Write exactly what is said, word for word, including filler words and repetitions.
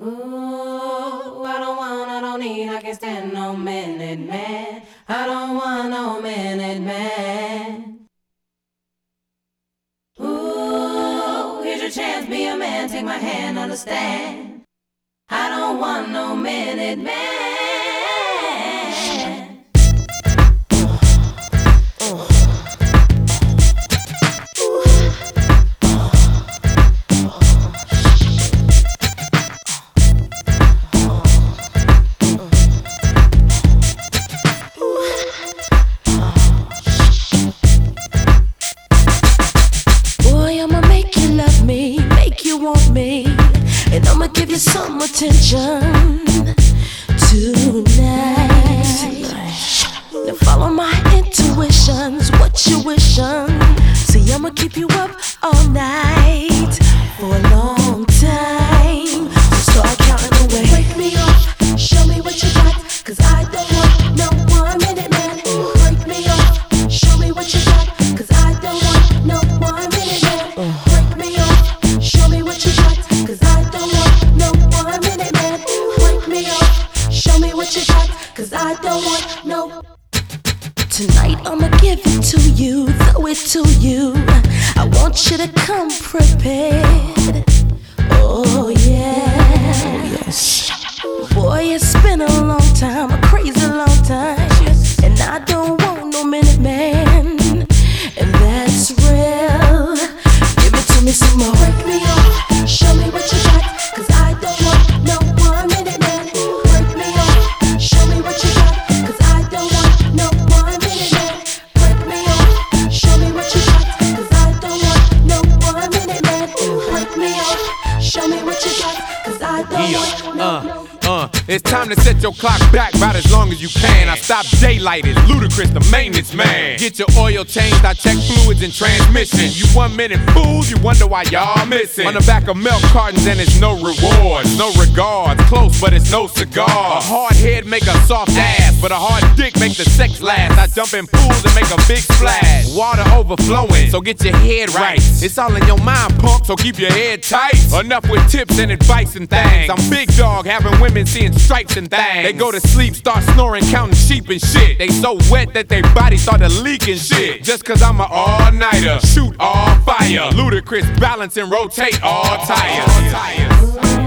Ooh, I don't want, I don't need, I can't stand no minute man. I don't want no minute man. Ooh, here's your chance, be a man, take my hand, understand. I don't want no minute man. Want me, and I'ma give you some attention tonight. Now follow my intuitions, what you wishin'. See, I'ma keep you up all night for a long time. So start counting away. Break me off, show me what you got, cause I don't want no one minute man. Break me off, show me what you got, cause I don't want no one minute man. Break me off, show me what you got, cause I don't want no one minute man. Break me off, show me what you got, cause I don't want no. Tonight I'ma give it to you, throw it to you. I want you to come prepared. Oh yeah, oh, yes. Boy, it's been a long time, a crazy long time, and I don't want no minute man, and that's real. Give it to me some more. Break me off, show me what you got, cause I don't want no one minute man. Break me off, show me what you got, cause I don't want no one minute man. Break me off, show me what you got, cause I don't want no one minute man. Break me off, show me what you got, cause I don't yeah, want no, uh, no. Uh, it's time to set your clock back about as long as you can. I stop daylight, it's Ludacris, the maintenance man. Get your oil changed, I check fluids and transmission. You one minute fools, you wonder why y'all missing. On the back of milk cartons and it's no rewards, no regards. Close but it's no cigar. A hard head make a soft ass, but a hard dick make the sex last. I jump in pools and make a big splash. Water overflowing, so get your head right. It's all in your mind, punk, so keep your head tight. Enough with tips and advice and things. I'm big dog, having women seeing stripes and things. They go to sleep, start snoring, counting sheep and shit. They so wet that they body started leaking shit. Just cause I'm an all-nighter, shoot all fire. Ludacris balance and rotate all tires.